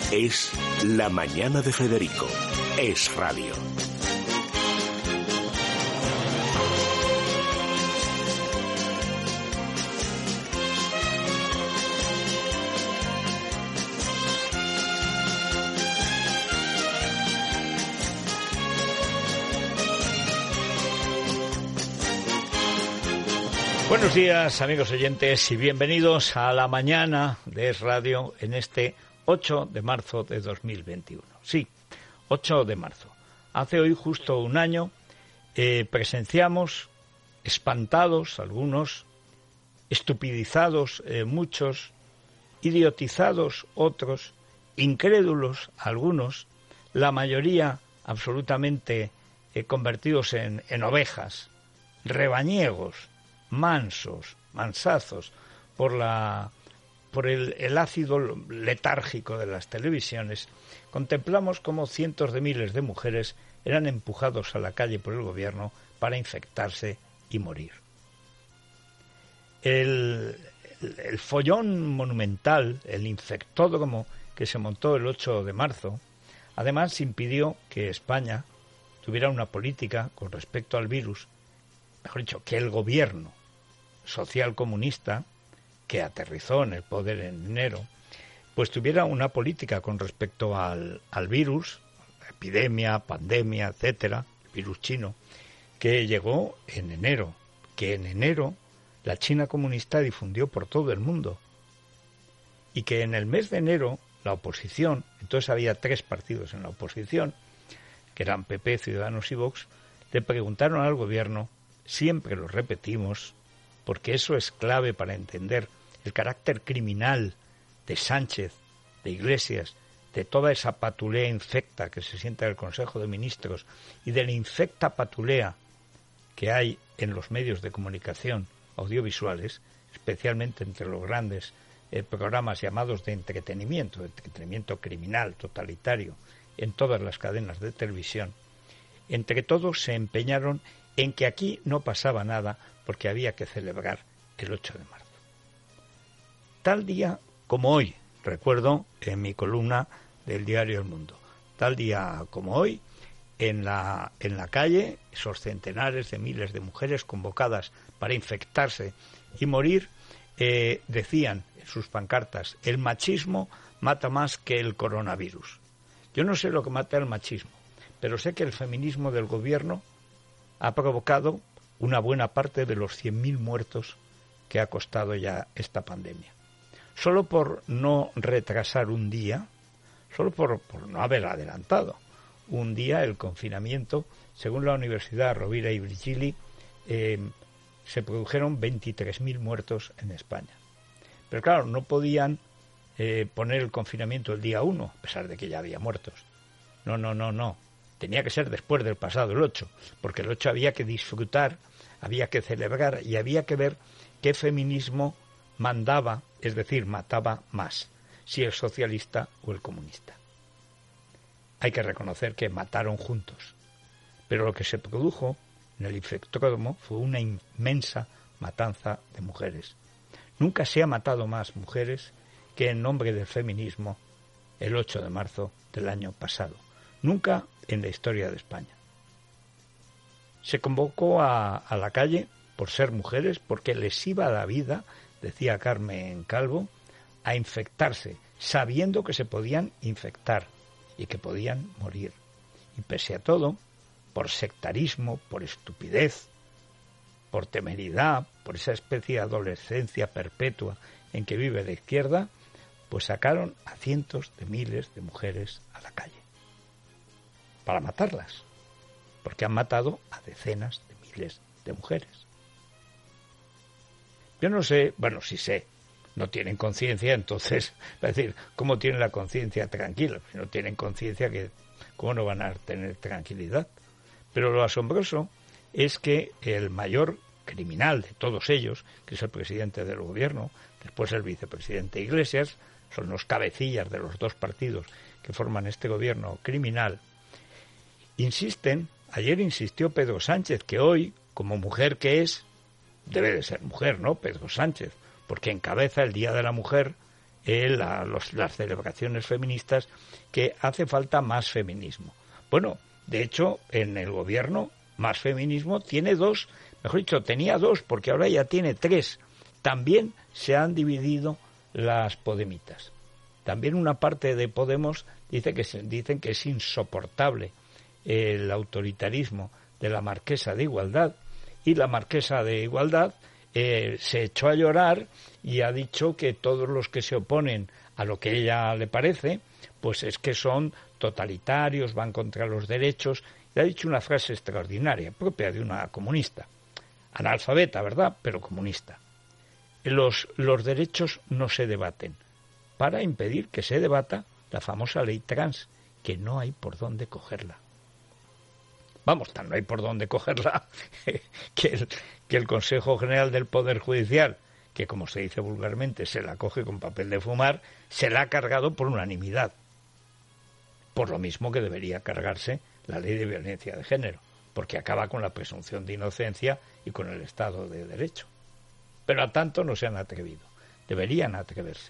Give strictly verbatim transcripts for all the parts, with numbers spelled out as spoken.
Es La Mañana de Federico. Es Radio. Buenos días, amigos oyentes, y bienvenidos a La Mañana de Es Radio en este ocho de marzo de dos mil veintiuno. Sí, ocho de marzo. Hace hoy justo un año eh, presenciamos, espantados algunos, estupidizados eh, muchos, idiotizados otros, incrédulos algunos, la mayoría absolutamente eh, convertidos en, en ovejas, rebañegos, mansos, mansazos, por la por el, el ácido letárgico de las televisiones, contemplamos cómo cientos de miles de mujeres eran empujados a la calle por el gobierno para infectarse y morir. El, el, el follón monumental, el infectódromo que se montó el ocho de marzo, además impidió que España tuviera una política con respecto al virus, mejor dicho, que el gobierno social comunista, que aterrizó en el poder en enero, pues tuviera una política con respecto al, al virus, epidemia, pandemia, etcétera, el virus chino, que llegó en enero, que en enero la China comunista difundió por todo el mundo, y que en el mes de enero la oposición, entonces había tres partidos en la oposición, que eran P P, Ciudadanos y Vox, le preguntaron al gobierno, siempre lo repetimos, porque eso es clave para entender el carácter criminal de Sánchez, de Iglesias, de toda esa patulea infecta que se sienta en el Consejo de Ministros y de la infecta patulea que hay en los medios de comunicación audiovisuales, especialmente entre los grandes eh, programas llamados de entretenimiento, de entretenimiento criminal, totalitario, en todas las cadenas de televisión. Entre todos se empeñaron en que aquí no pasaba nada porque había que celebrar el ocho de marzo. Tal día como hoy, recuerdo en mi columna del diario El Mundo, tal día como hoy, en la, en la calle, esos centenares de miles de mujeres convocadas para infectarse y morir, eh, decían en sus pancartas, el machismo mata más que el coronavirus. Yo no sé lo que mata el machismo, pero sé que el feminismo del gobierno ha provocado una buena parte de los cien mil muertos que ha costado ya esta pandemia. Solo por no retrasar un día, solo por, por no haber adelantado un día el confinamiento, según la Universidad Rovira y Virgili, eh, se produjeron veintitrés mil muertos en España. Pero claro, no podían eh, poner el confinamiento el día uno, a pesar de que ya había muertos. No, no, no, no. Tenía que ser después del pasado, el ocho, porque el ocho había que disfrutar, había que celebrar y había que ver qué feminismo mandaba, es decir, mataba más, si el socialista o el comunista. Hay que reconocer que mataron juntos, pero lo que se produjo en el infectódromo fue una inmensa matanza de mujeres. Nunca se ha matado más mujeres que en nombre del feminismo el ocho de marzo del año pasado. Nunca en la historia de España. Se convocó a, a la calle por ser mujeres, porque les iba la vida, decía Carmen Calvo, a infectarse, sabiendo que se podían infectar y que podían morir. Y pese a todo, por sectarismo, por estupidez, por temeridad, por esa especie de adolescencia perpetua en que vive la izquierda, pues sacaron a cientos de miles de mujeres a la calle para matarlas, porque han matado a decenas de miles de mujeres. Yo no sé, bueno, sí sé, no tienen conciencia, entonces, es decir, ¿cómo tienen la conciencia tranquila? Si no tienen conciencia, ¿cómo no van a tener tranquilidad? Pero lo asombroso es que el mayor criminal de todos ellos, que es el presidente del gobierno, después el vicepresidente Iglesias, son los cabecillas de los dos partidos que forman este gobierno criminal, insisten, ayer insistió Pedro Sánchez, que hoy, como mujer que es, debe de ser mujer, ¿no? Pedro Sánchez, porque encabeza el Día de la Mujer eh, la, los, las celebraciones feministas, que hace falta más feminismo. Bueno, de hecho, en el gobierno, más feminismo tiene dos, mejor dicho, tenía dos, porque ahora ya tiene tres. También se han dividido las podemitas. También una parte de Podemos dice que se, dicen que es insoportable el autoritarismo de la Marquesa de Igualdad, y la Marquesa de Igualdad eh, se echó a llorar y ha dicho que todos los que se oponen a lo que ella le parece, pues es que son totalitarios, van contra los derechos. Y ha dicho una frase extraordinaria, propia de una comunista, analfabeta, ¿verdad?, pero comunista. Los, los derechos no se debaten, para impedir que se debata la famosa ley trans, que no hay por dónde cogerla. Vamos, tan no hay por dónde cogerla que el, que el Consejo General del Poder Judicial, que como se dice vulgarmente se la coge con papel de fumar, se la ha cargado por unanimidad. Por lo mismo que debería cargarse la ley de violencia de género, porque acaba con la presunción de inocencia y con el Estado de Derecho. Pero a tanto no se han atrevido. Deberían atreverse.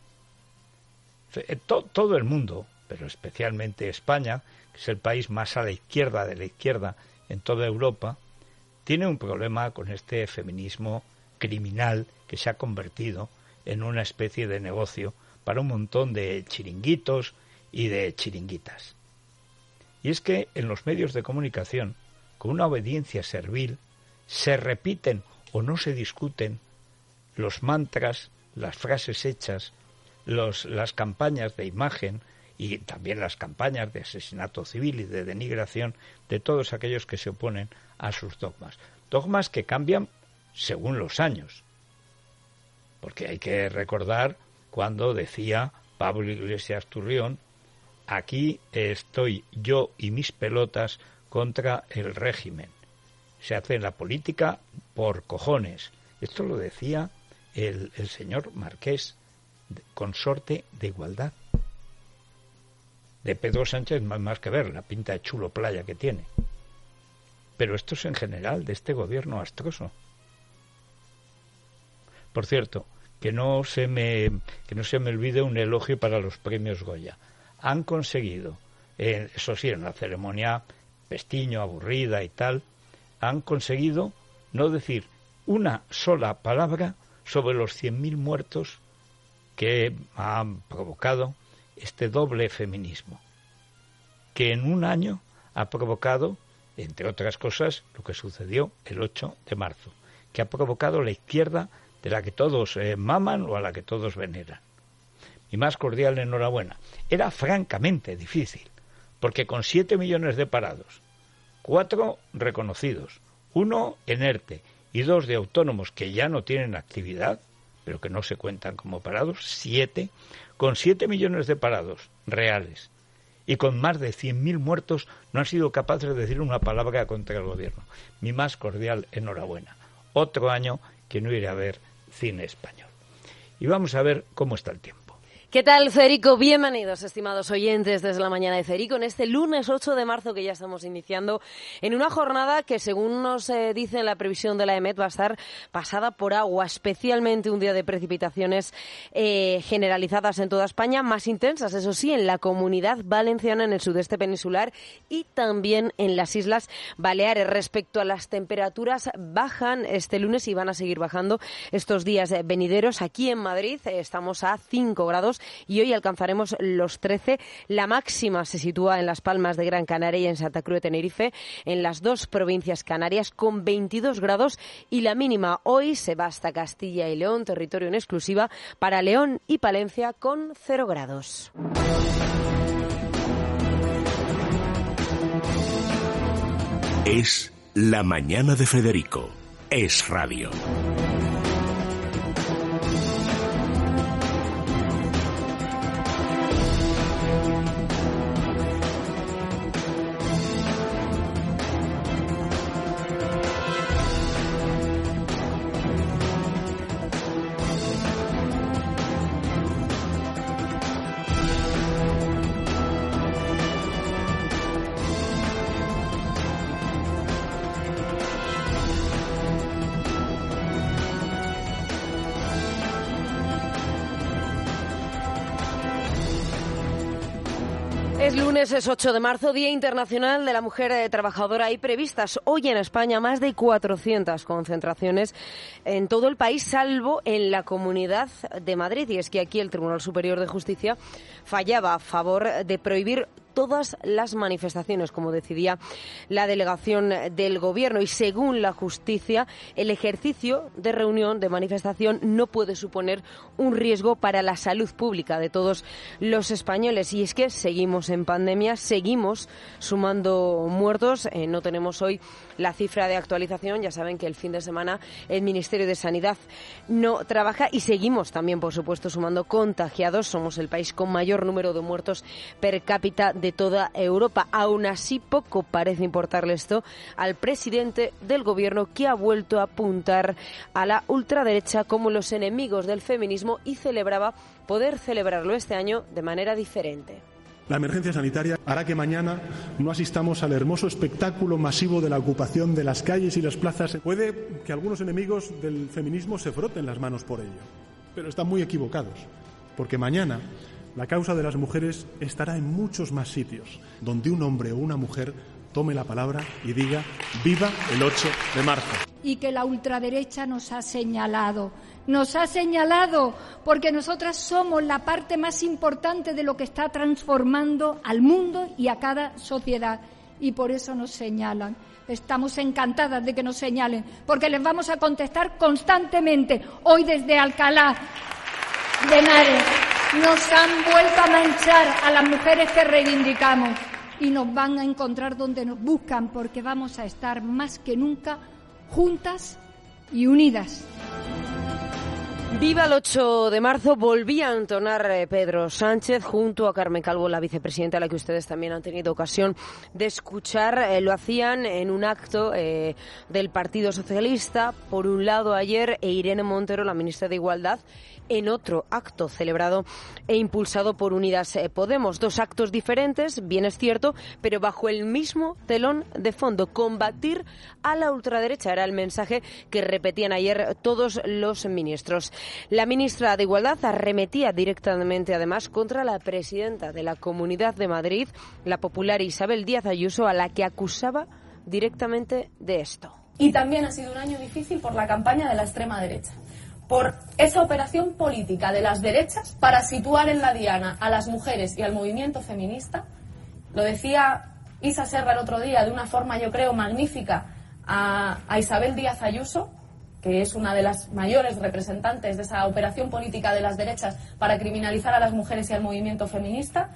Todo el mundo, pero especialmente España, que es el país más a la izquierda de la izquierda en toda Europa, tiene un problema con este feminismo criminal que se ha convertido en una especie de negocio para un montón de chiringuitos y de chiringuitas. Y es que en los medios de comunicación, con una obediencia servil, se repiten o no se discuten los mantras, las frases hechas, los, las campañas de imagen y también las campañas de asesinato civil y de denigración de todos aquellos que se oponen a sus dogmas. Dogmas que cambian según los años. Porque hay que recordar cuando decía Pablo Iglesias Turrión: aquí estoy yo y mis pelotas contra el régimen. Se hace la política por cojones. Esto lo decía el, el señor Marqués, consorte de Igualdad. De Pedro Sánchez más, más que ver, la pinta de chulo playa que tiene. Pero esto es en general de este gobierno astroso. Por cierto, que no se me que no se me olvide un elogio para los premios Goya. Han conseguido, eh, eso sí, en una ceremonia pestiño, aburrida y tal, han conseguido no decir una sola palabra sobre los cien mil muertos que han provocado este doble feminismo, que en un año ha provocado, entre otras cosas, lo que sucedió el ocho de marzo, que ha provocado la izquierda de la que todos eh, maman o a la que todos veneran. Mi más cordial enhorabuena. Era francamente difícil, porque con siete millones de parados, cuatro reconocidos, uno en ERTE y dos de autónomos que ya no tienen actividad, pero que no se cuentan como parados, siete, con siete millones de parados reales y con más de cien mil muertos, no han sido capaces de decir una palabra contra el gobierno. Mi más cordial enhorabuena. Otro año que no iré a ver cine español. Y vamos a ver cómo está el tiempo. ¿Qué tal, Federico? Bienvenidos, estimados oyentes, desde la mañana de Federico, en este lunes ocho de marzo que ya estamos iniciando, en una jornada que, según nos eh, dice en la previsión de la EMET, va a estar pasada por agua, especialmente un día de precipitaciones eh, generalizadas en toda España, más intensas, eso sí, en la Comunidad Valenciana, en el sudeste peninsular y también en las Islas Baleares. Respecto a las temperaturas, bajan este lunes y van a seguir bajando estos días venideros. Aquí en Madrid eh, estamos a cinco grados y hoy alcanzaremos los trece. La máxima se sitúa en Las Palmas de Gran Canaria y en Santa Cruz de Tenerife, en las dos provincias canarias, con veintidós grados, y la mínima hoy se va hasta Castilla y León, territorio en exclusiva para León y Palencia, con cero grados. Es la mañana de Federico. Es radio. Es lunes, es ocho de marzo, Día Internacional de la Mujer Trabajadora. Hay previstas hoy en España más de cuatrocientas concentraciones en todo el país, salvo en la Comunidad de Madrid. Y es que aquí el Tribunal Superior de Justicia fallaba a favor de prohibir todas las manifestaciones, como decidía la delegación del Gobierno. Y según la justicia, el ejercicio de reunión, de manifestación, no puede suponer un riesgo para la salud pública de todos los españoles. Y es que seguimos en pandemia, seguimos sumando muertos. Eh, no tenemos hoy la cifra de actualización. Ya saben que el fin de semana el Ministerio de Sanidad no trabaja y seguimos también, por supuesto, sumando contagiados. Somos el país con mayor número de muertos per cápita de toda Europa. Aún así, poco parece importarle esto al presidente del Gobierno, que ha vuelto a apuntar a la ultraderecha como los enemigos del feminismo y celebraba poder celebrarlo este año de manera diferente. La emergencia sanitaria hará que mañana no asistamos al hermoso espectáculo masivo de la ocupación de las calles y las plazas. Puede que algunos enemigos del feminismo se froten las manos por ello, pero están muy equivocados, porque mañana la causa de las mujeres estará en muchos más sitios, donde un hombre o una mujer tome la palabra y diga ¡viva el ocho de marzo! Y que la ultraderecha nos ha señalado. Nos ha señalado porque nosotras somos la parte más importante de lo que está transformando al mundo y a cada sociedad. Y por eso nos señalan. Estamos encantadas de que nos señalen, porque les vamos a contestar constantemente. Hoy desde Alcalá de Henares nos han vuelto a manchar a las mujeres que reivindicamos y nos van a encontrar donde nos buscan, porque vamos a estar más que nunca juntas y unidas. Viva el ocho de marzo, volvía a entonar eh, Pedro Sánchez junto a Carmen Calvo, la vicepresidenta, a la que ustedes también han tenido ocasión de escuchar. Eh, lo hacían en un acto eh, del Partido Socialista, por un lado ayer, e Irene Montero, la ministra de Igualdad, en otro acto celebrado e impulsado por Unidas Podemos. Dos actos diferentes, bien es cierto, pero bajo el mismo telón de fondo. Combatir a la ultraderecha era el mensaje que repetían ayer todos los ministros. La ministra de Igualdad arremetía directamente, además, contra la presidenta de la Comunidad de Madrid, la popular Isabel Díaz Ayuso, a la que acusaba directamente de esto. Y también ha sido un año difícil por la campaña de la extrema derecha, por esa operación política de las derechas para situar en la diana a las mujeres y al movimiento feminista. Lo decía Isa Serra el otro día de una forma, yo creo, magnífica a, a Isabel Díaz Ayuso, que es una de las mayores representantes de esa operación política de las derechas para criminalizar a las mujeres y al movimiento feminista,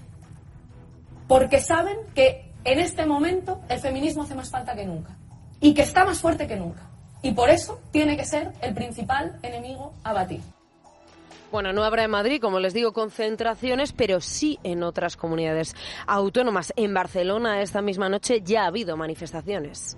porque saben que en este momento el feminismo hace más falta que nunca y que está más fuerte que nunca. Y por eso tiene que ser el principal enemigo a batir. Bueno, no habrá en Madrid, como les digo, concentraciones, pero sí en otras comunidades autónomas. En Barcelona esta misma noche ya ha habido manifestaciones.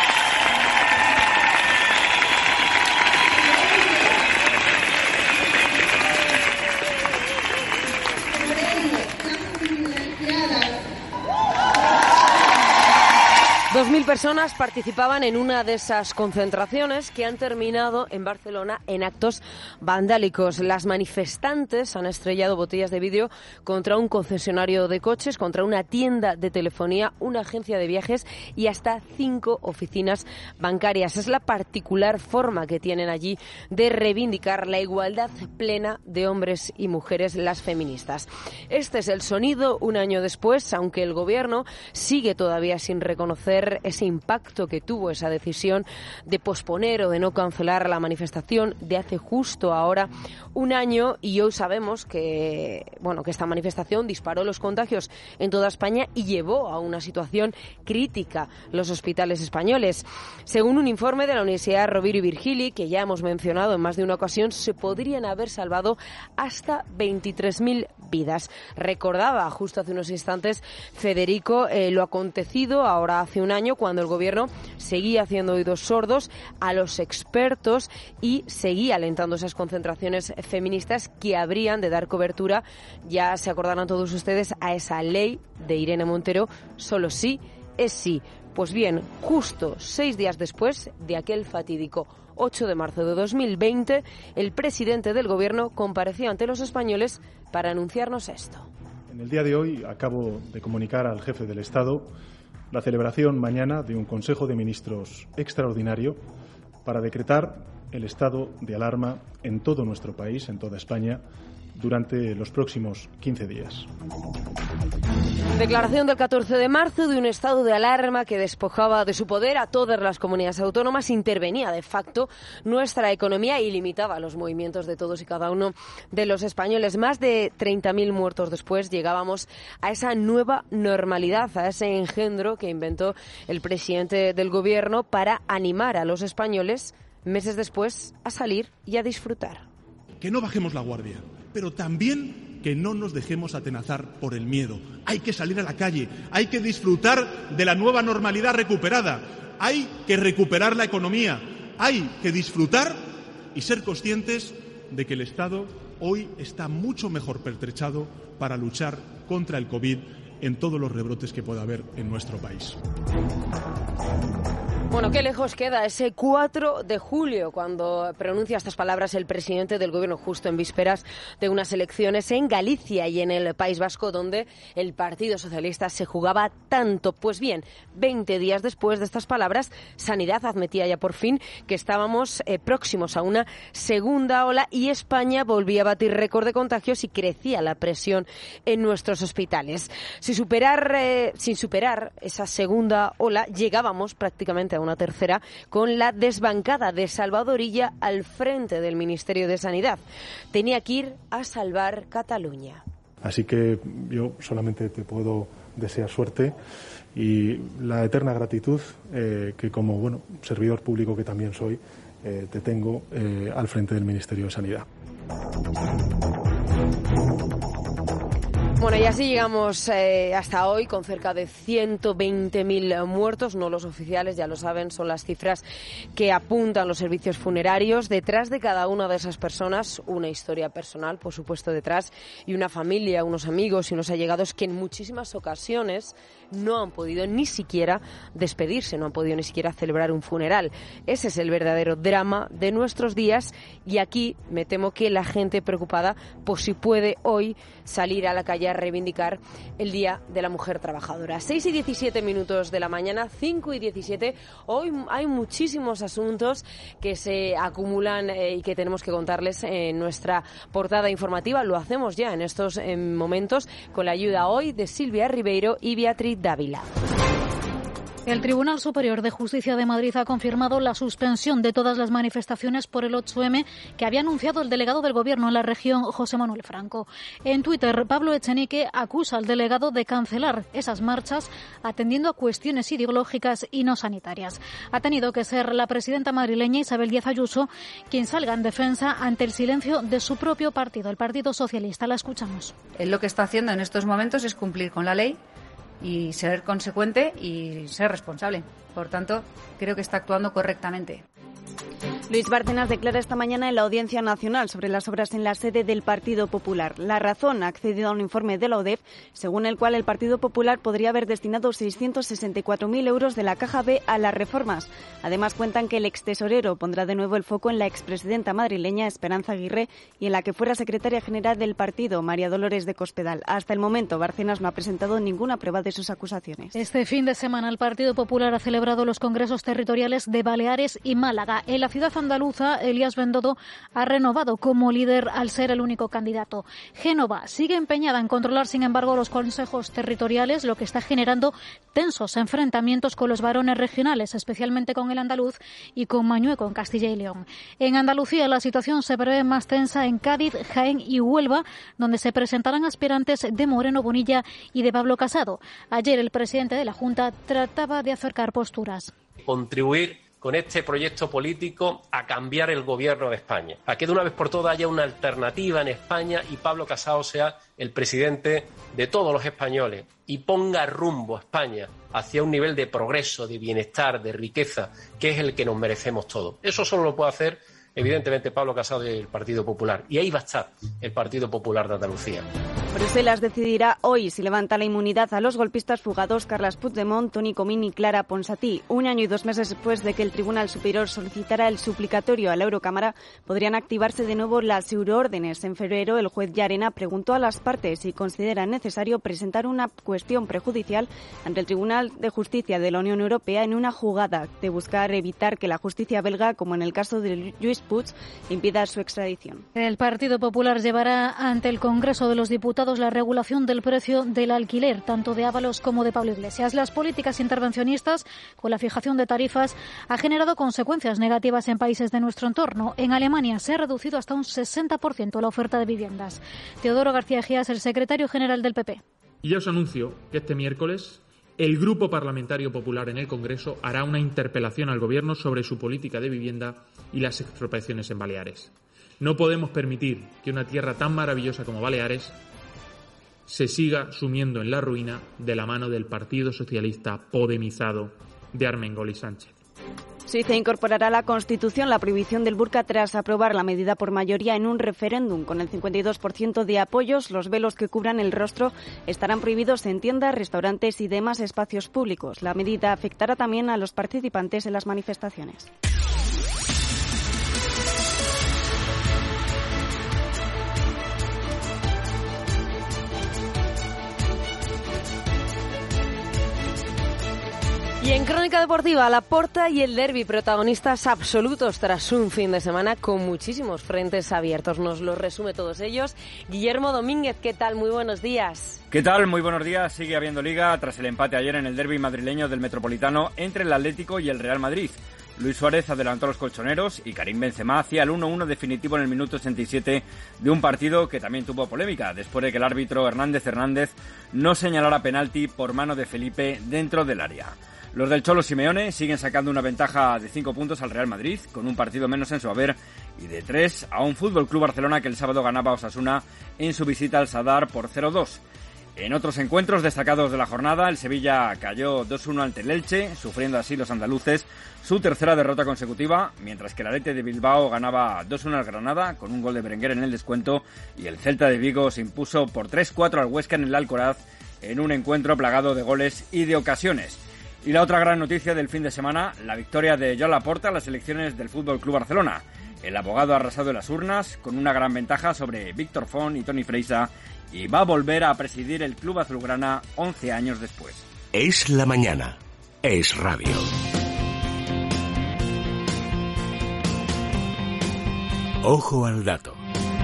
Dos mil personas participaban en una de esas concentraciones que han terminado en Barcelona en actos vandálicos. Las manifestantes han estrellado botellas de vidrio contra un concesionario de coches, contra una tienda de telefonía, una agencia de viajes y hasta cinco oficinas bancarias. Es la particular forma que tienen allí de reivindicar la igualdad plena de hombres y mujeres, las feministas. Este es el sonido un año después, aunque el Gobierno sigue todavía sin reconocer ese impacto que tuvo esa decisión de posponer o de no cancelar la manifestación de hace justo ahora un año. Y hoy sabemos que, bueno, que esta manifestación disparó los contagios en toda España y llevó a una situación crítica los hospitales españoles. Según un informe de la Universidad Rovira y Virgili, que ya hemos mencionado en más de una ocasión, se podrían haber salvado hasta veintitrés mil vidas. Recordaba justo hace unos instantes Federico eh, lo acontecido ahora hace un año, cuando el Gobierno seguía haciendo oídos sordos a los expertos y seguía alentando esas concentraciones feministas que habrían de dar cobertura, ya se acordarán todos ustedes, a esa ley de Irene Montero, solo sí es sí. Pues bien, justo seis días después de aquel fatídico ocho de marzo de dos mil veinte, el presidente del Gobierno compareció ante los españoles para anunciarnos esto. En el día de hoy acabo de comunicar al jefe del Estado la celebración mañana de un Consejo de Ministros extraordinario para decretar el estado de alarma en todo nuestro país, en toda España, durante los próximos quince días. Declaración del catorce de marzo de un estado de alarma que despojaba de su poder a todas las comunidades autónomas, intervenía de facto nuestra economía y limitaba los movimientos de todos y cada uno de los españoles. Más de treinta mil muertos después llegábamos a esa nueva normalidad, a ese engendro que inventó el presidente del gobierno para animar a los españoles meses después a salir y a disfrutar. Que no bajemos la guardia, pero también que no nos dejemos atenazar por el miedo. Hay que salir a la calle, hay que disfrutar de la nueva normalidad recuperada, hay que recuperar la economía, hay que disfrutar y ser conscientes de que el Estado hoy está mucho mejor pertrechado para luchar contra el COVID en todos los rebrotes que pueda haber en nuestro país. Bueno, qué lejos queda ese cuatro de julio cuando pronuncia estas palabras el presidente del gobierno justo en vísperas de unas elecciones en Galicia y en el País Vasco donde el Partido Socialista se jugaba tanto. Pues bien, veinte días después de estas palabras, Sanidad admitía ya por fin que estábamos eh, próximos a una segunda ola y España volvía a batir récord de contagios y crecía la presión en nuestros hospitales. Sin superar, eh, sin superar esa segunda ola, llegábamos prácticamente a una tercera con la desbancada de Salvador Illa al frente del Ministerio de Sanidad. Tenía que ir a salvar Cataluña. Así que yo solamente te puedo desear suerte y la eterna gratitud eh, que como bueno servidor público que también soy eh, te tengo eh, al frente del Ministerio de Sanidad. Bueno, y así llegamos eh, hasta hoy con cerca de ciento veinte mil muertos, no los oficiales, ya lo saben, son las cifras que apuntan los servicios funerarios. Detrás de cada una de esas personas, una historia personal, por supuesto, detrás, y una familia, unos amigos y unos allegados que en muchísimas ocasiones no han podido ni siquiera despedirse, no han podido ni siquiera celebrar un funeral. Ese es el verdadero drama de nuestros días y aquí me temo que la gente preocupada, pues si puede hoy salir a la calle a reivindicar el Día de la Mujer Trabajadora. seis y diecisiete minutos de la mañana, cinco y diecisiete. Hoy hay muchísimos asuntos que se acumulan eh, y que tenemos que contarles en nuestra portada informativa. Lo hacemos ya en estos eh, momentos con la ayuda hoy de Silvia Ribeiro y Beatriz Dávila. El Tribunal Superior de Justicia de Madrid ha confirmado la suspensión de todas las manifestaciones por el ocho eme que había anunciado el delegado del Gobierno en la región, José Manuel Franco. En Twitter, Pablo Echenique acusa al delegado de cancelar esas marchas atendiendo a cuestiones ideológicas y no sanitarias. Ha tenido que ser la presidenta madrileña Isabel Díaz Ayuso quien salga en defensa ante el silencio de su propio partido, el Partido Socialista. La escuchamos. Él lo que está haciendo en estos momentos es cumplir con la ley y ser consecuente y ser responsable. Por tanto, creo que está actuando correctamente. Luis Bárcenas declara esta mañana en la Audiencia Nacional sobre las obras en la sede del Partido Popular. La Razón ha accedido a un informe de la O D E F, según el cual el Partido Popular podría haber destinado seiscientos sesenta y cuatro mil euros de la caja B a las reformas. Además, cuentan que el extesorero pondrá de nuevo el foco en la expresidenta madrileña Esperanza Aguirre y en la que fuera secretaria general del partido, María Dolores de Cospedal. Hasta el momento, Bárcenas no ha presentado ninguna prueba de sus acusaciones. Este fin de semana, el Partido Popular ha celebrado los congresos territoriales de Baleares y Málaga. En la ciudad andaluza, Elías Bendodo ha renovado como líder al ser el único candidato. Génova sigue empeñada en controlar, sin embargo, los consejos territoriales, lo que está generando tensos enfrentamientos con los varones regionales, especialmente con el andaluz y con Mañueco en Castilla y León. En Andalucía, la situación se prevé más tensa en Cádiz, Jaén y Huelva, donde se presentarán aspirantes de Moreno Bonilla y de Pablo Casado. Ayer, el presidente de la Junta trataba de acercar posturas. Contribuir con este proyecto político a cambiar el gobierno de España, a que de una vez por todas haya una alternativa en España y Pablo Casado sea el presidente de todos los españoles y ponga rumbo a España hacia un nivel de progreso, de bienestar, de riqueza, que es el que nos merecemos todos. Eso solo lo puede hacer, evidentemente, Pablo Casado y el Partido Popular. Y ahí va a estar el Partido Popular de Andalucía. Bruselas decidirá hoy si levanta la inmunidad a los golpistas fugados Carles Puigdemont, Toni Comín y Clara Ponsatí. Un año y dos meses después de que el Tribunal Superior solicitara el suplicatorio a la Eurocámara, podrían activarse de nuevo las euroórdenes. En febrero, el juez Llarena preguntó a las partes si consideran necesario presentar una cuestión prejudicial ante el Tribunal de Justicia de la Unión Europea en una jugada de buscar evitar que la justicia belga, como en el caso de Lluís Puig, impida su extradición. El Partido Popular llevará ante el Congreso de los Diputados la regulación del precio del alquiler, tanto de Ábalos como de Pablo Iglesias. Las políticas intervencionistas con la fijación de tarifas ha generado consecuencias negativas en países de nuestro entorno. En Alemania se ha reducido hasta un sesenta por ciento la oferta de viviendas. Teodoro García Egea es el secretario general del P P. Y ya os anuncio que este miércoles el Grupo Parlamentario Popular en el Congreso hará una interpelación al Gobierno sobre su política de vivienda y las expropiaciones en Baleares. No podemos permitir que una tierra tan maravillosa como Baleares se siga sumiendo en la ruina de la mano del Partido Socialista podemizado de Armengol y Sánchez. Suiza incorporará a la Constitución la prohibición del burka tras aprobar la medida por mayoría en un referéndum. Con el cincuenta y dos por ciento de apoyos, los velos que cubran el rostro estarán prohibidos en tiendas, restaurantes y demás espacios públicos. La medida afectará también a los participantes en las manifestaciones. Y en Crónica Deportiva, Laporta y el derbi, protagonistas absolutos tras un fin de semana con muchísimos frentes abiertos. Nos los resume todos ellos Guillermo Domínguez. ¿Qué tal? Muy buenos días. ¿Qué tal? Muy buenos días. Sigue habiendo liga tras el empate ayer en el derbi madrileño del Metropolitano entre el Atlético y el Real Madrid. Luis Suárez adelantó a los colchoneros y Karim Benzema hacía el uno uno definitivo en el minuto ochenta y siete de un partido que también tuvo polémica, después de que el árbitro Hernández Hernández no señalara penalti por mano de Felipe dentro del área. Los del Cholo Simeone siguen sacando una ventaja de cinco puntos al Real Madrid, con un partido menos en su haber, y de tres a un Fútbol Club Barcelona que el sábado ganaba a Osasuna en su visita al Sadar por cero dos. En otros encuentros destacados de la jornada, el Sevilla cayó dos uno ante el Elche, sufriendo así los andaluces su tercera derrota consecutiva, mientras que el Athletic de Bilbao ganaba dos uno al Granada, con un gol de Berenguer en el descuento, y el Celta de Vigo se impuso por tres cuatro al Huesca en el Alcoraz, en un encuentro plagado de goles y de ocasiones. Y la otra gran noticia del fin de semana, la victoria de Joan Laporta a las elecciones del Fútbol Club Barcelona. El abogado ha arrasado en las urnas con una gran ventaja sobre Víctor Font y Toni Freixa y va a volver a presidir el club azulgrana once años después. Es la mañana. Es radio. Ojo al dato.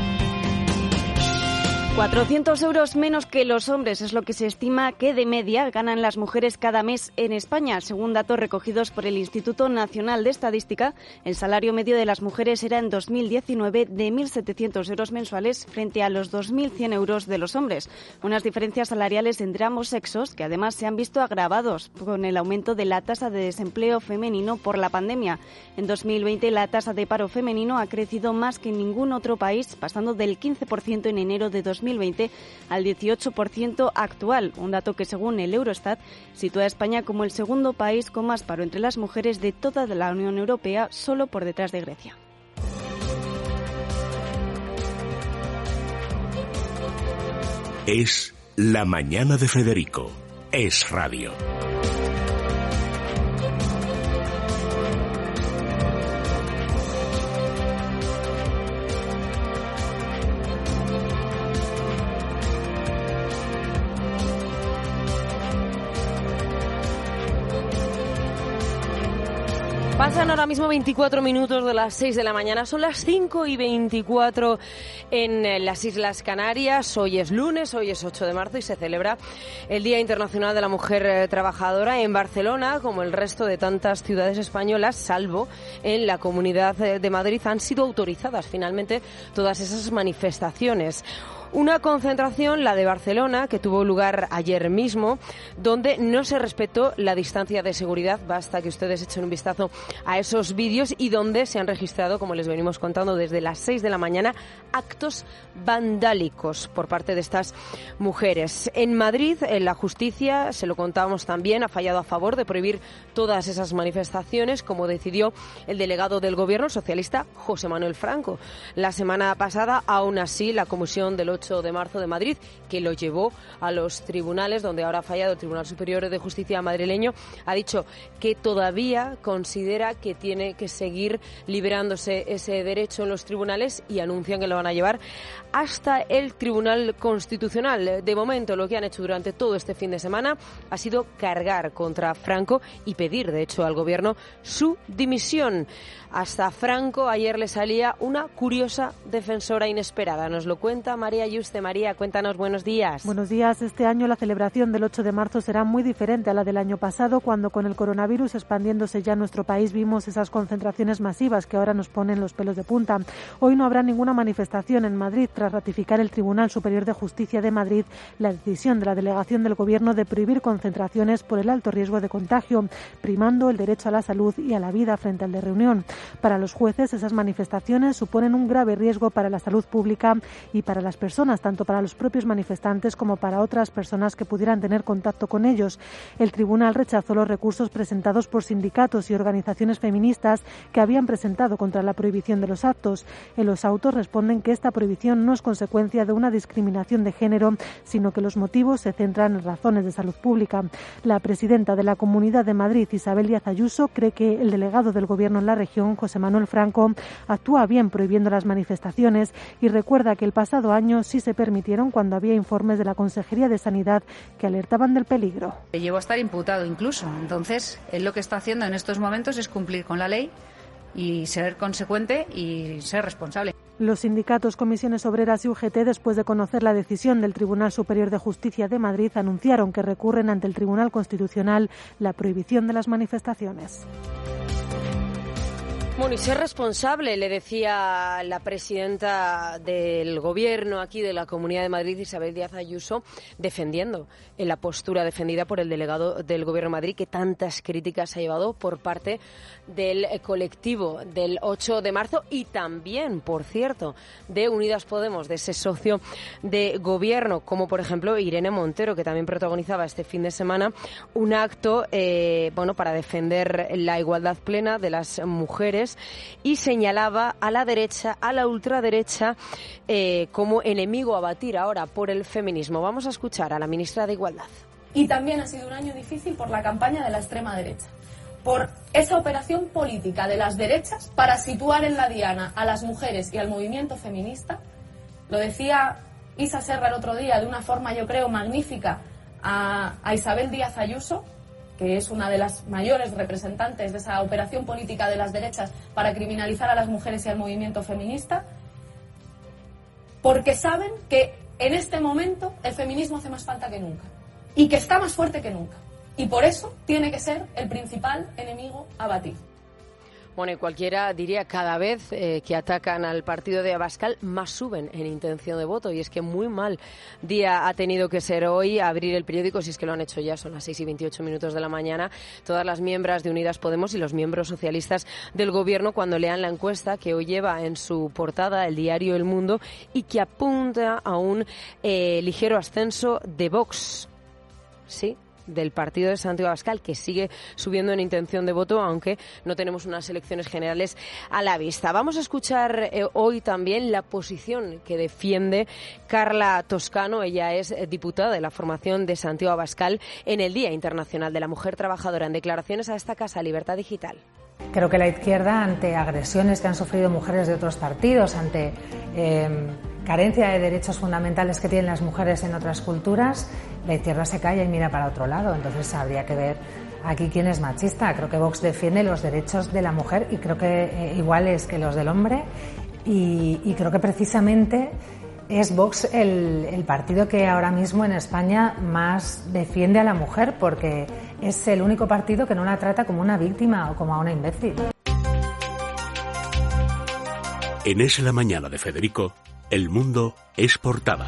cuatrocientos euros menos que los hombres es lo que se estima que de media ganan las mujeres cada mes en España. Según datos recogidos por el Instituto Nacional de Estadística, el salario medio de las mujeres era en dos mil diecinueve de mil setecientos euros mensuales frente a los dos mil cien euros de los hombres. Unas diferencias salariales entre ambos sexos que además se han visto agravados con el aumento de la tasa de desempleo femenino por la pandemia. En dos mil veinte la tasa de paro femenino ha crecido más que en ningún otro país, pasando del quince por ciento en enero de dos mil veinte al dieciocho por ciento actual, un dato que según el Eurostat sitúa a España como el segundo país con más paro entre las mujeres de toda la Unión Europea, solo por detrás de Grecia. Es la mañana de Federico. Es radio. Pasan ahora mismo veinticuatro minutos de las seis de la mañana, son las cinco y veinticuatro en las Islas Canarias. Hoy es lunes, hoy es ocho de marzo y se celebra el Día Internacional de la Mujer Trabajadora en Barcelona, como el resto de tantas ciudades españolas, salvo en la Comunidad de Madrid, han sido autorizadas finalmente todas esas manifestaciones. Una concentración, la de Barcelona, que tuvo lugar ayer mismo, donde no se respetó la distancia de seguridad. Basta que ustedes echen un vistazo a esos vídeos y donde se han registrado, como les venimos contando desde las seis de la mañana, actos vandálicos por parte de estas mujeres. En Madrid, en la justicia, se lo contábamos también, ha fallado a favor de prohibir todas esas manifestaciones, como decidió el delegado del Gobierno socialista, José Manuel Franco. La semana pasada, aún así, la Comisión del ocho de marzo de Madrid, que lo llevó a los tribunales, donde ahora ha fallado el Tribunal Superior de Justicia madrileño, ha dicho que todavía considera que tiene que seguir liberándose ese derecho en los tribunales y anuncian que lo van a llevar hasta el Tribunal Constitucional. De momento, lo que han hecho durante todo este fin de semana ha sido cargar contra Franco y pedir, de hecho, al Gobierno su dimisión. Hasta Franco ayer le salía una curiosa defensora inesperada. Nos lo cuenta María Yuste. María, cuéntanos, buenos días. Buenos días. Este año la celebración del ocho de marzo será muy diferente a la del año pasado, cuando con el coronavirus expandiéndose ya en nuestro país vimos esas concentraciones masivas que ahora nos ponen los pelos de punta. Hoy no habrá ninguna manifestación en Madrid tras ratificar el Tribunal Superior de Justicia de Madrid la decisión de la delegación del Gobierno de prohibir concentraciones por el alto riesgo de contagio, primando el derecho a la salud y a la vida frente al de reunión. Para los jueces, esas manifestaciones suponen un grave riesgo para la salud pública y para las personas, tanto para los propios manifestantes como para otras personas que pudieran tener contacto con ellos. El tribunal rechazó los recursos presentados por sindicatos y organizaciones feministas que habían presentado contra la prohibición de los actos. En los autos responden que esta prohibición no es consecuencia de una discriminación de género, sino que los motivos se centran en razones de salud pública. La presidenta de la Comunidad de Madrid, Isabel Díaz Ayuso, cree que el delegado del Gobierno en la región, José Manuel Franco, actúa bien prohibiendo las manifestaciones y recuerda que el pasado año sí se permitieron cuando había informes de la Consejería de Sanidad que alertaban del peligro. Llegó a estar imputado incluso. Entonces, él lo que está haciendo en estos momentos es cumplir con la ley y ser consecuente y ser responsable. Los sindicatos, comisiones obreras y U G T, después de conocer la decisión del Tribunal Superior de Justicia de Madrid, anunciaron que recurren ante el Tribunal Constitucional la prohibición de las manifestaciones. Bueno, y ser responsable, le decía la presidenta del Gobierno aquí de la Comunidad de Madrid, Isabel Díaz Ayuso, defendiendo en la postura defendida por el delegado del Gobierno de Madrid, que tantas críticas ha llevado por parte del colectivo del ocho de marzo y también, por cierto, de Unidas Podemos, de ese socio de Gobierno, como por ejemplo Irene Montero, que también protagonizaba este fin de semana un acto eh, bueno, para defender la igualdad plena de las mujeres, y señalaba a la derecha, a la ultraderecha, eh, como enemigo a batir ahora por el feminismo. Vamos a escuchar a la ministra de Igualdad. Y también ha sido un año difícil por la campaña de la extrema derecha, por esa operación política de las derechas para situar en la diana a las mujeres y al movimiento feminista. Lo decía Isa Serra el otro día de una forma, yo creo, magnífica a, a Isabel Díaz Ayuso, que es una de las mayores representantes de esa operación política de las derechas para criminalizar a las mujeres y al movimiento feminista, porque saben que en este momento el feminismo hace más falta que nunca y que está más fuerte que nunca. Y por eso tiene que ser el principal enemigo a batir. Bueno, y cualquiera diría cada vez eh, que atacan al partido de Abascal, más suben en intención de voto. Y es que muy mal día ha tenido que ser hoy abrir el periódico, si es que lo han hecho ya, son las seis y veintiocho minutos de la mañana. Todas las miembros de Unidas Podemos y los miembros socialistas del Gobierno, cuando lean la encuesta que hoy lleva en su portada el diario El Mundo y que apunta a un eh, ligero ascenso de Vox. Sí, del partido de Santiago Abascal, que sigue subiendo en intención de voto, aunque no tenemos unas elecciones generales a la vista. Vamos a escuchar eh, hoy también la posición que defiende Carla Toscano. Ella es diputada de la formación de Santiago Abascal en el Día Internacional de la Mujer Trabajadora, en declaraciones a esta casa Libertad Digital. Creo que la izquierda, ante agresiones que han sufrido mujeres de otros partidos, ante eh, carencia de derechos fundamentales que tienen las mujeres en otras culturas, la izquierda se calla y mira para otro lado. Entonces habría que ver aquí quién es machista. Creo que Vox defiende los derechos de la mujer y creo que eh, iguales que los del hombre, y, y creo que precisamente es Vox el, el partido que ahora mismo en España más defiende a la mujer, porque es el único partido que no la trata como una víctima o como a una imbécil. En Es la Mañana de Federico, El Mundo es portada.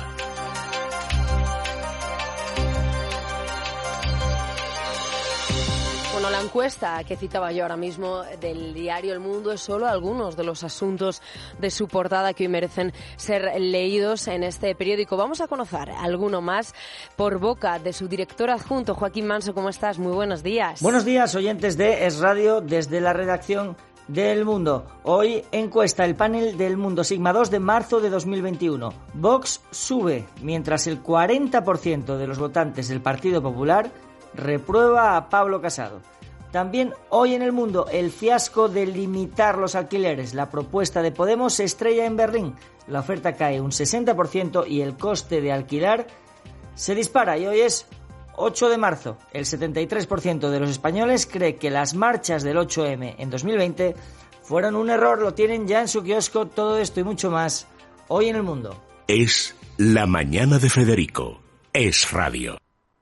Bueno, la encuesta que citaba yo ahora mismo del diario El Mundo es solo algunos de los asuntos de su portada que hoy merecen ser leídos en este periódico. Vamos a conocer alguno más por boca de su director adjunto, Joaquín Manso. ¿Cómo estás? Muy buenos días. Buenos días, oyentes de Es Radio, desde la redacción del Mundo. Hoy encuesta el panel del Mundo Sigma dos de marzo de dos mil veintiuno. Vox sube, mientras el cuarenta por ciento de los votantes del Partido Popular reprueba a Pablo Casado. También hoy en el Mundo, el fiasco de limitar los alquileres. La propuesta de Podemos se estrella en Berlín. La oferta cae un sesenta por ciento y el coste de alquilar se dispara. Y hoy es ocho de marzo. El setenta y tres por ciento de los españoles cree que las marchas del ocho eme en dos mil veinte fueron un error. Lo tienen ya en su kiosco. Todo esto y mucho más hoy en el Mundo. Es la mañana de Federico. Es radio.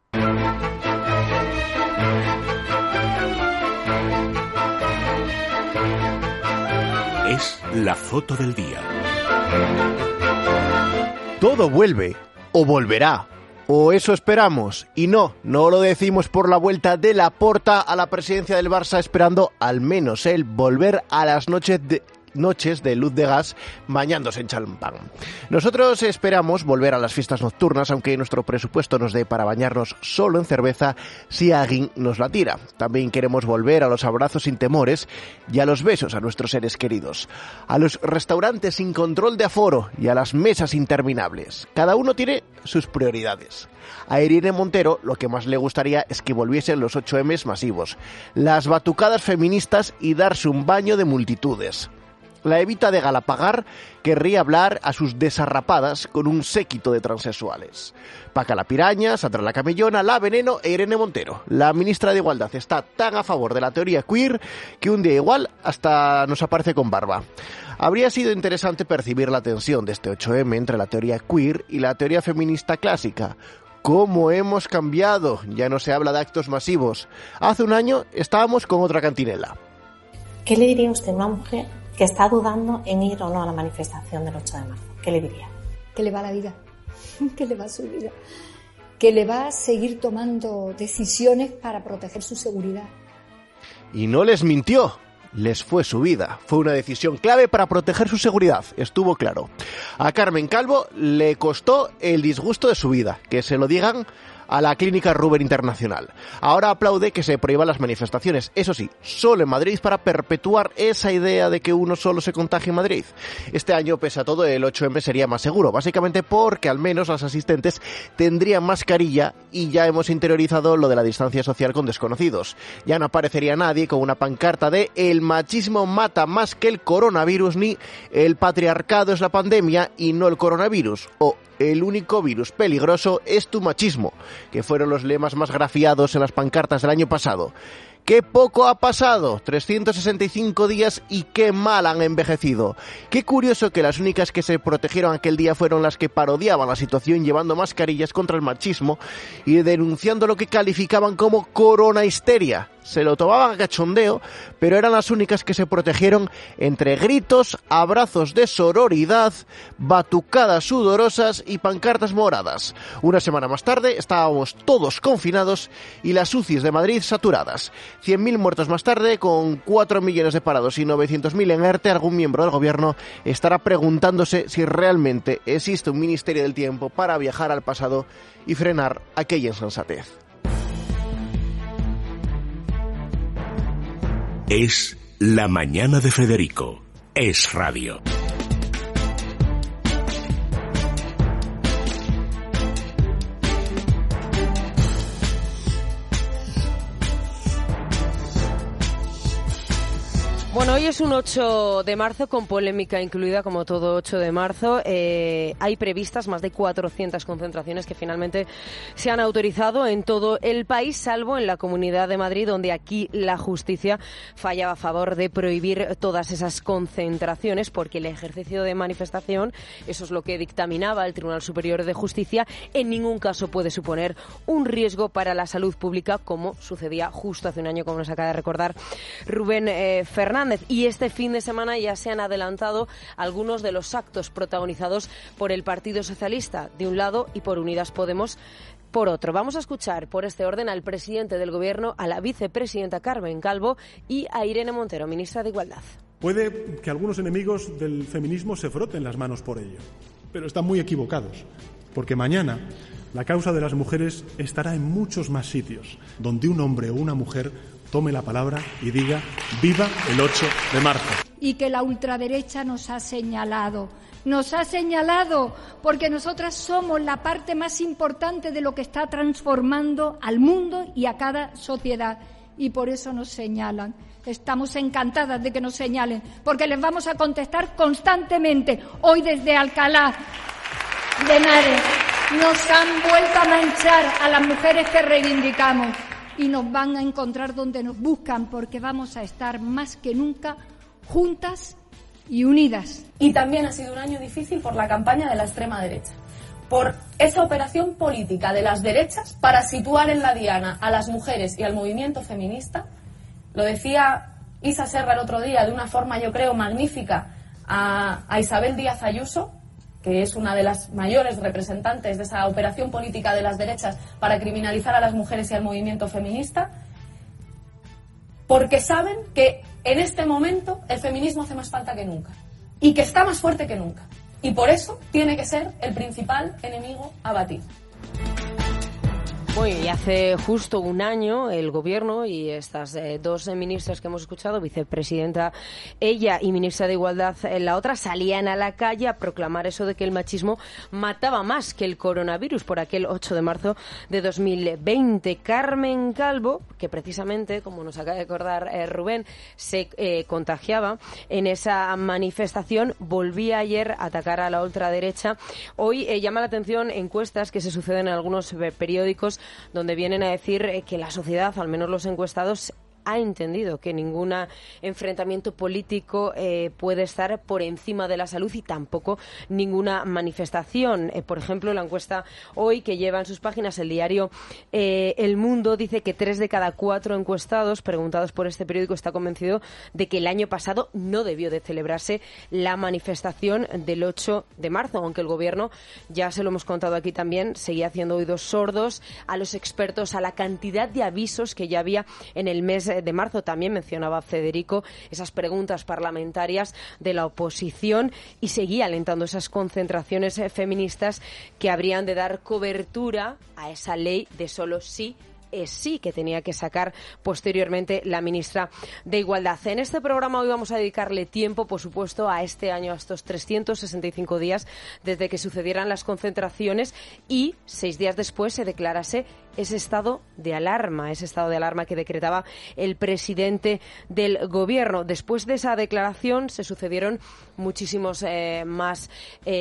Es la foto del día. Todo vuelve, o volverá, o eso esperamos. Y no, no lo decimos por la vuelta de Laporta a la presidencia del Barça, esperando al menos él volver a las noches de... noches de luz de gas bañándose en champán. Nosotros esperamos volver a las fiestas nocturnas, aunque nuestro presupuesto nos dé para bañarnos solo en cerveza si alguien nos la tira. También queremos volver a los abrazos sin temores y a los besos a nuestros seres queridos, a los restaurantes sin control de aforo y a las mesas interminables. Cada uno tiene sus prioridades. A Irene Montero lo que más le gustaría es que volviesen los ocho emes masivos, las batucadas feministas y darse un baño de multitudes. La Evita de Galapagar querría hablar a sus desarrapadas con un séquito de transexuales. Paca la Piraña, Sandra la Camellona, La Veneno e Irene Montero. La ministra de Igualdad está tan a favor de la teoría queer que un día igual hasta nos aparece con barba. Habría sido interesante percibir la tensión de este ocho eme entre la teoría queer y la teoría feminista clásica. ¿Cómo hemos cambiado? Ya no se habla de actos masivos. Hace un año estábamos con otra cantinela. ¿Qué le diría usted a una mujer que está dudando en ir o no a la manifestación del ocho de marzo? ¿Qué le diría? Que le va la vida, que le va su vida, que le va a seguir tomando decisiones para proteger su seguridad. Y no les mintió, les fue su vida. Fue una decisión clave para proteger su seguridad, estuvo claro. A Carmen Calvo le costó el disgusto de su vida, que se lo digan a la clínica Ruber Internacional. Ahora aplaude que se prohíban las manifestaciones, eso sí, solo en Madrid, para perpetuar esa idea de que uno solo se contagie en Madrid. Este año, pese a todo, el ocho eme sería más seguro, básicamente porque al menos las asistentes tendrían mascarilla y ya hemos interiorizado lo de la distancia social con desconocidos. Ya no aparecería nadie con una pancarta de "el machismo mata más que el coronavirus" ni "el patriarcado es la pandemia y no el coronavirus" o "el único virus peligroso es tu machismo", que fueron los lemas más grafiados en las pancartas del año pasado. ¡Qué poco ha pasado! trescientos sesenta y cinco días y qué mal han envejecido. Qué curioso que las únicas que se protegieron aquel día fueron las que parodiaban la situación llevando mascarillas contra el machismo y denunciando lo que calificaban como corona histeria. Se lo tomaban a cachondeo, pero eran las únicas que se protegieron entre gritos, abrazos de sororidad, batucadas sudorosas y pancartas moradas. Una semana más tarde estábamos todos confinados y las U C Is de Madrid saturadas. cien mil muertos más tarde, con cuatro millones de parados y novecientos mil en ERTE, algún miembro del gobierno estará preguntándose si realmente existe un Ministerio del Tiempo para viajar al pasado y frenar aquella insensatez. Es la mañana de Federico. Es radio. Bueno, hoy es un ocho de marzo con polémica incluida, como todo ocho de marzo. Eh, hay previstas más de cuatrocientas concentraciones que finalmente se han autorizado en todo el país, salvo en la Comunidad de Madrid, donde aquí la justicia fallaba a favor de prohibir todas esas concentraciones, porque el ejercicio de manifestación, eso es lo que dictaminaba el Tribunal Superior de Justicia, en ningún caso puede suponer un riesgo para la salud pública, como sucedía justo hace un año, como nos acaba de recordar Rubén eh, Fernández. Y este fin de semana ya se han adelantado algunos de los actos protagonizados por el Partido Socialista, de un lado, y por Unidas Podemos, por otro. Vamos a escuchar por este orden al presidente del Gobierno, a la vicepresidenta Carmen Calvo y a Irene Montero, ministra de Igualdad. Puede que algunos enemigos del feminismo se froten las manos por ello, pero están muy equivocados, porque mañana La causa de las mujeres estará en muchos más sitios, donde un hombre o una mujer tome la palabra y diga ¡viva el ocho de marzo! Y que la ultraderecha nos ha señalado. Nos ha señalado porque nosotras somos la parte más importante de lo que está transformando al mundo y a cada sociedad. Y por eso nos señalan. Estamos encantadas de que nos señalen, porque les vamos a contestar constantemente. Hoy desde Alcalá de Henares nos han vuelto a manchar a las mujeres que reivindicamos y nos van a encontrar donde nos buscan, porque vamos a estar más que nunca juntas y unidas. Y también ha sido un año difícil por la campaña de la extrema derecha, por esa operación política de las derechas para situar en la diana a las mujeres y al movimiento feminista. Lo decía Isa Serra el otro día de una forma, yo creo, magnífica a, a Isabel Díaz Ayuso, que es una de las mayores representantes de esa operación política de las derechas para criminalizar a las mujeres y al movimiento feminista, porque saben que en este momento el feminismo hace más falta que nunca y que está más fuerte que nunca. Y por eso tiene que ser el principal enemigo a batir. Bueno, y hace justo un año el Gobierno y estas eh, dos ministras que hemos escuchado, vicepresidenta ella y ministra de Igualdad eh, la otra, salían a la calle a proclamar eso de que el machismo mataba más que el coronavirus por aquel ocho de marzo de dos mil veinte. Carmen Calvo, que precisamente, como nos acaba de acordar eh, Rubén, se eh, contagiaba en esa manifestación, volvía ayer a atacar a la ultraderecha. Hoy eh, llama la atención encuestas que se suceden en algunos eh, periódicos donde vienen a decir que la sociedad, al menos los encuestados, ha entendido que ningún enfrentamiento político eh, puede estar por encima de la salud y tampoco ninguna manifestación. Eh, por ejemplo, la encuesta hoy que lleva en sus páginas el diario eh, El Mundo dice que tres de cada cuatro encuestados preguntados por este periódico está convencido de que el año pasado no debió de celebrarse la manifestación del ocho de marzo, aunque el Gobierno, ya se lo hemos contado aquí también, seguía haciendo oídos sordos a los expertos, a la cantidad de avisos que ya había en el mes de marzo. También mencionaba Federico esas preguntas parlamentarias de la oposición y seguía alentando esas concentraciones feministas que habrían de dar cobertura a esa ley de solo sí es sí que tenía que sacar posteriormente la ministra de Igualdad. En este programa hoy vamos a dedicarle tiempo, por supuesto, a este año, a estos trescientos sesenta y cinco días desde que sucedieran las concentraciones y seis días después se declarase ese estado de alarma, ese estado de alarma que decretaba el presidente del Gobierno. Después de esa declaración se sucedieron muchísimos eh, más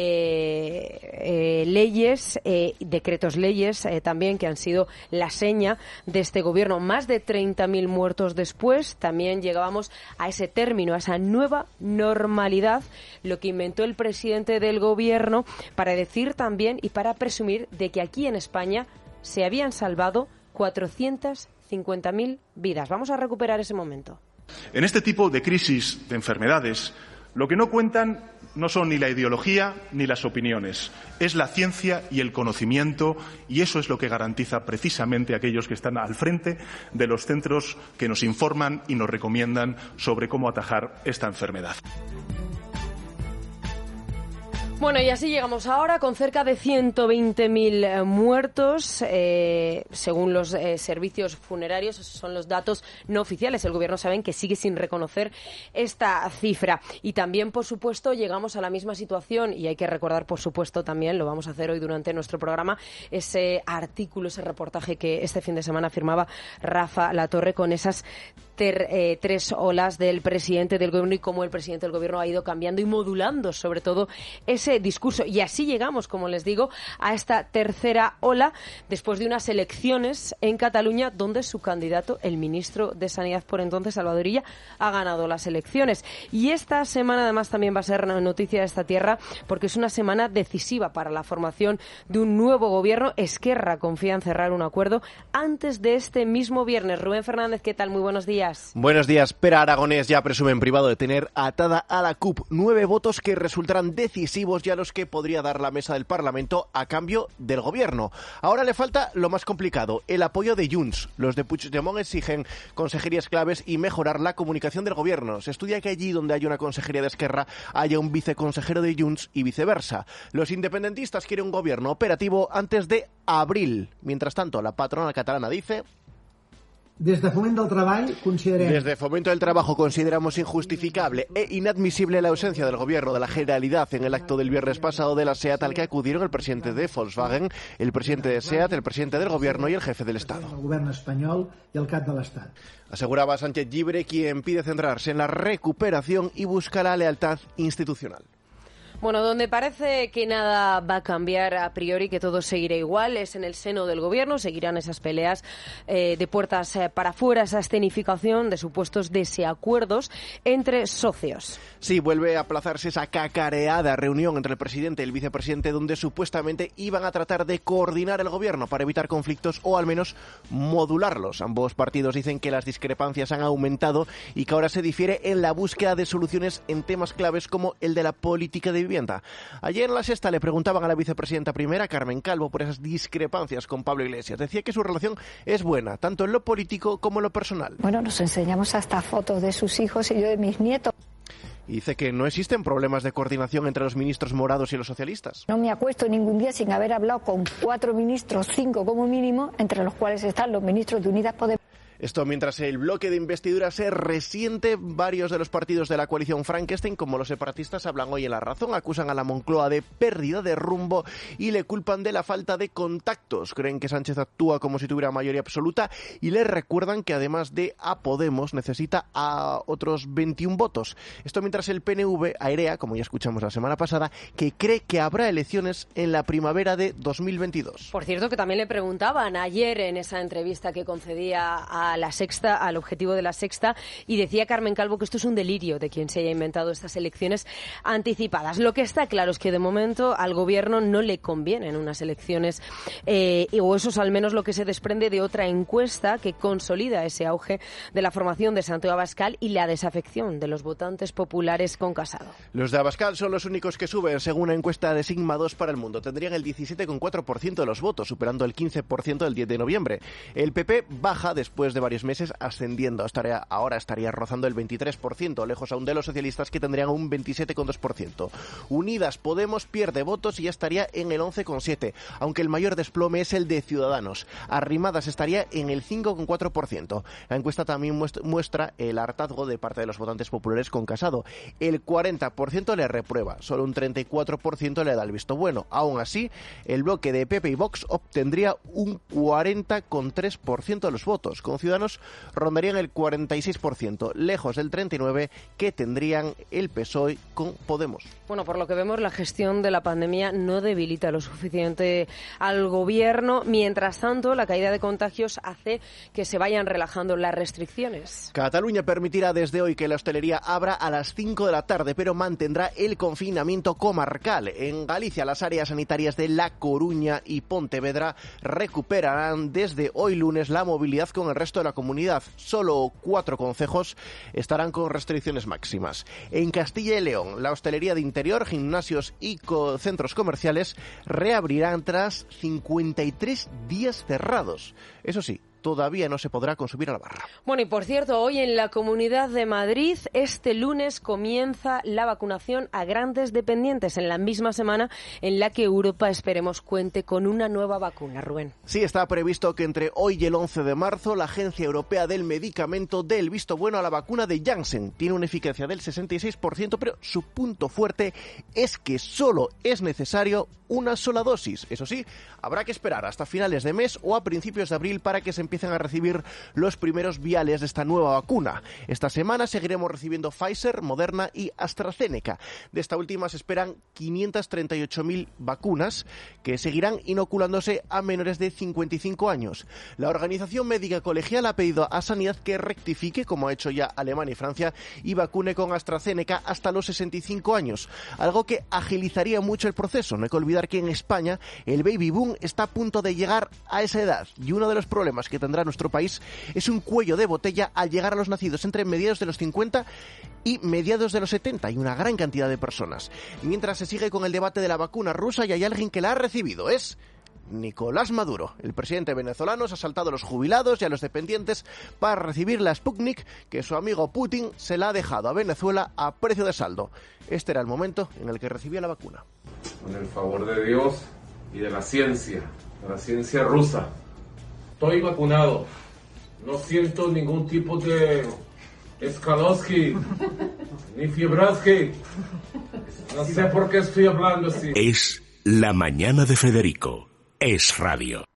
eh, eh, leyes, eh, decretos leyes eh, también que han sido la seña de este Gobierno. Más de treinta mil muertos después, también llegábamos a ese término, a esa nueva normalidad, lo que inventó el presidente del Gobierno para decir también y para presumir de que aquí en España se habían salvado cuatrocientas cincuenta mil vidas. Vamos a recuperar ese momento. En este tipo de crisis de enfermedades, lo que no cuentan no son ni la ideología ni las opiniones, es la ciencia y el conocimiento, y eso es lo que garantiza precisamente a aquellos que están al frente de los centros que nos informan y nos recomiendan sobre cómo atajar esta enfermedad. Bueno, y así llegamos ahora con cerca de ciento veinte mil eh, muertos, eh, según los eh, servicios funerarios. Esos son los datos no oficiales. El Gobierno saben que sigue sin reconocer esta cifra. Y también, por supuesto, llegamos a la misma situación, y hay que recordar, por supuesto, también, lo vamos a hacer hoy durante nuestro programa, ese artículo, ese reportaje que este fin de semana firmaba Rafa Latorre con esas Ter, eh, tres olas del presidente del Gobierno y cómo el presidente del Gobierno ha ido cambiando y modulando sobre todo ese discurso. Y así llegamos, como les digo, a esta tercera ola después de unas elecciones en Cataluña donde su candidato, el ministro de Sanidad por entonces, Salvador Illa, ha ganado las elecciones. Y esta semana además también va a ser noticia de esta tierra porque es una semana decisiva para la formación de un nuevo Gobierno. Esquerra confía en cerrar un acuerdo antes de este mismo viernes. Rubén Fernández, ¿qué tal? Muy buenos días. días. Buenos días. Pere Aragonés ya presume en privado de tener atada a la C U P nueve votos que resultarán decisivos y a los que podría dar la mesa del Parlamento a cambio del Gobierno. Ahora le falta lo más complicado, el apoyo de Junts. Los de Puigdemont exigen consejerías claves y mejorar la comunicación del Gobierno. Se estudia que allí donde haya una consejería de Esquerra haya un viceconsejero de Junts y viceversa. Los independentistas quieren un gobierno operativo antes de abril. Mientras tanto, la patronal catalana dice... Desde Fomento del Trabajo consideramos... Desde Fomento del Trabajo consideramos injustificable e inadmisible la ausencia del Gobierno de la Generalidad en el acto del viernes pasado de la SEAT al que acudieron el presidente de Volkswagen, el presidente de SEAT, el presidente del Gobierno y el jefe del Estado. El Gobierno español y el cap del Estado. Aseguraba Sánchez Llibre, quien pide centrarse en la recuperación y busca la lealtad institucional. Bueno, donde parece que nada va a cambiar a priori, que todo seguirá igual, es en el seno del Gobierno. Seguirán esas peleas eh, de puertas eh, para afuera, esa escenificación de supuestos desacuerdos entre socios. Sí, vuelve a aplazarse esa cacareada reunión entre el presidente y el vicepresidente donde supuestamente iban a tratar de coordinar el Gobierno para evitar conflictos o al menos modularlos. Ambos partidos dicen que las discrepancias han aumentado y que ahora se difiere en la búsqueda de soluciones en temas claves como el de la política de vivienda. Ayer en la sexta le preguntaban a la vicepresidenta primera, Carmen Calvo, por esas discrepancias con Pablo Iglesias. Decía que su relación es buena, tanto en lo político como en lo personal. Bueno, nos enseñamos hasta fotos de sus hijos y yo de mis nietos. Y dice que no existen problemas de coordinación entre los ministros morados y los socialistas. No me acuesto ningún día sin haber hablado con cuatro ministros, cinco como mínimo, entre los cuales están los ministros de Unidas Podemos. Esto mientras el bloque de investidura se resiente, varios de los partidos de la coalición Frankenstein, como los separatistas, hablan hoy en La Razón, acusan a la Moncloa de pérdida de rumbo y le culpan de la falta de contactos. Creen que Sánchez actúa como si tuviera mayoría absoluta y le recuerdan que además de a Podemos necesita a otros veintiún votos. Esto mientras el P N V airea, como ya escuchamos la semana pasada, que cree que habrá elecciones en la primavera de dos mil veintidós. Por cierto, que también le preguntaban ayer en esa entrevista que concedía a a la Sexta, al Objetivo de la Sexta, y decía Carmen Calvo que esto es un delirio de quien se haya inventado estas elecciones anticipadas. Lo que está claro es que de momento al Gobierno no le convienen unas elecciones, eh, o eso es al menos lo que se desprende de otra encuesta que consolida ese auge de la formación de Santiago Abascal y la desafección de los votantes populares con Casado. Los de Abascal son los únicos que suben, según una encuesta de Sigma dos para El Mundo. Tendrían el diecisiete coma cuatro por ciento de los votos, superando el quince por ciento del diez de noviembre. El P P baja después de varios meses, ascendiendo. Estaría, ahora estaría rozando el veintitrés por ciento, lejos aún de los socialistas, que tendrían un veintisiete coma dos por ciento. Unidas Podemos pierde votos y ya estaría en el once coma siete por ciento, aunque el mayor desplome es el de Ciudadanos. Arrimadas estaría en el cinco coma cuatro por ciento. La encuesta también muestra el hartazgo de parte de los votantes populares con Casado. El cuarenta por ciento le reprueba, solo un treinta y cuatro por ciento le da el visto bueno. Aún así, el bloque de P P y Vox obtendría un cuarenta coma tres por ciento de los votos. Con Ciudadanos rondarían el cuarenta y seis por ciento, lejos del treinta y nueve por ciento que tendrían el P S O E con Podemos. Bueno, por lo que vemos, la gestión de la pandemia no debilita lo suficiente al Gobierno. Mientras tanto, la caída de contagios hace que se vayan relajando las restricciones. Cataluña permitirá desde hoy que la hostelería abra a las cinco de la tarde, pero mantendrá el confinamiento comarcal. En Galicia, las áreas sanitarias de La Coruña y Pontevedra recuperarán desde hoy lunes la movilidad con el resto de la comunidad. Solo cuatro concejos estarán con restricciones máximas. En Castilla y León, la hostelería de interior, gimnasios y co- centros comerciales reabrirán tras cincuenta y tres días cerrados. Eso sí, todavía no se podrá consumir a la barra. Bueno, y por cierto, hoy en la Comunidad de Madrid, este lunes comienza la vacunación a grandes dependientes, en la misma semana en la que Europa, esperemos, cuente con una nueva vacuna. Rubén. Sí, está previsto que entre hoy y el once de marzo la Agencia Europea del Medicamento dé el visto bueno a la vacuna de Janssen. Tiene una eficacia del sesenta y seis por ciento, pero su punto fuerte es que solo es necesario una sola dosis. Eso sí, habrá que esperar hasta finales de mes o a principios de abril para que se empiecen a recibir los primeros viales de esta nueva vacuna. Esta semana seguiremos recibiendo Pfizer, Moderna y AstraZeneca. De esta última se esperan quinientas treinta y ocho mil vacunas que seguirán inoculándose a menores de cincuenta y cinco años. La Organización Médica Colegial ha pedido a Sanidad que rectifique, como ha hecho ya Alemania y Francia, y vacune con AstraZeneca hasta los sesenta y cinco años, algo que agilizaría mucho el proceso. No hay que olvidar que en España el baby boom está a punto de llegar a esa edad y uno de los problemas que que tendrá nuestro país es un cuello de botella al llegar a los nacidos entre mediados de los cincuenta y mediados de los setenta, y una gran cantidad de personas. Mientras se sigue con el debate de la vacuna rusa, y hay alguien que la ha recibido, es Nicolás Maduro. El presidente venezolano se ha saltado a los jubilados y a los dependientes para recibir la Sputnik que su amigo Putin se la ha dejado a Venezuela a precio de saldo. Este era el momento en el que recibía la vacuna. Con el favor de Dios y de la ciencia, de la ciencia rusa. Estoy vacunado. No siento ningún tipo de escalosky, ni fiebrasky. No sé por qué estoy hablando así. Es La Mañana de Federico. Es radio.